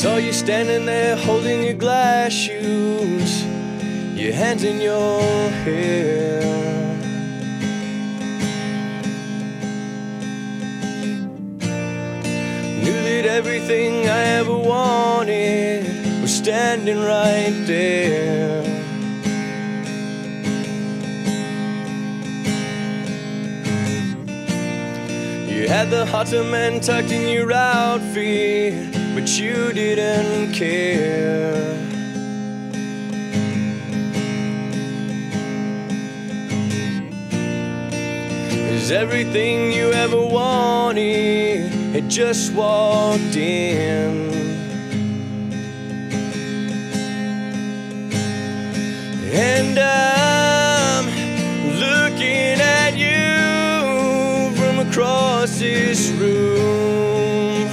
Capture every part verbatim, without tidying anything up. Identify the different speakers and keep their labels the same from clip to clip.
Speaker 1: Saw you standing there holding your glass shoes, your hands in your hair. Knew that everything I ever wanted was standing right there. You had the heart of men tucked in your outfit, but you didn't care. Cause everything you ever wanted had just walked in. And I'm looking at you from across this room,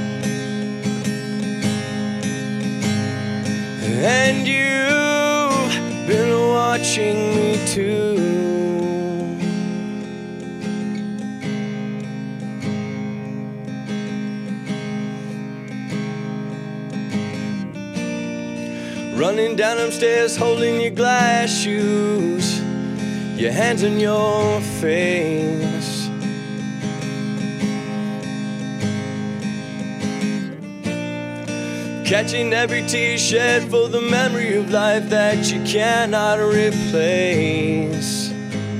Speaker 1: and you've been watching me too. Running down them stairs holding your glass shoes, your hands in your face. Catching every tear shed for the memory of life that you cannot replace.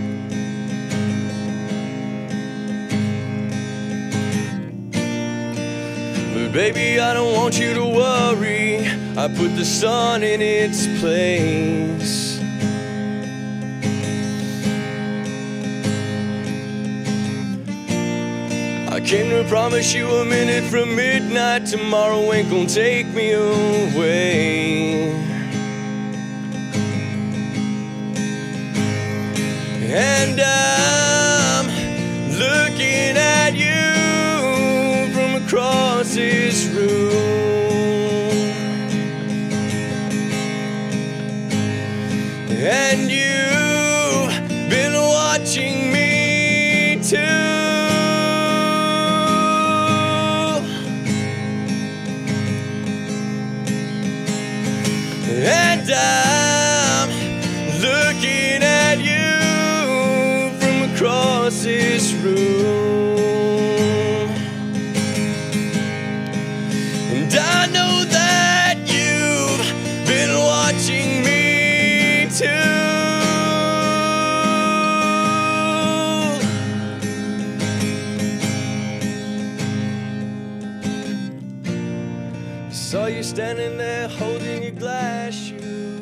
Speaker 1: But baby, I don't want you to worry, I put the sun in its place. I came to promise you a minute from midnight. Tomorrow ain't gonna take me away. And I'm looking at you from across this room, and you've been watching me too. And I'm looking at you from across this room, and I know that you've been watching me too. Saw you standing there holding your glass shoes,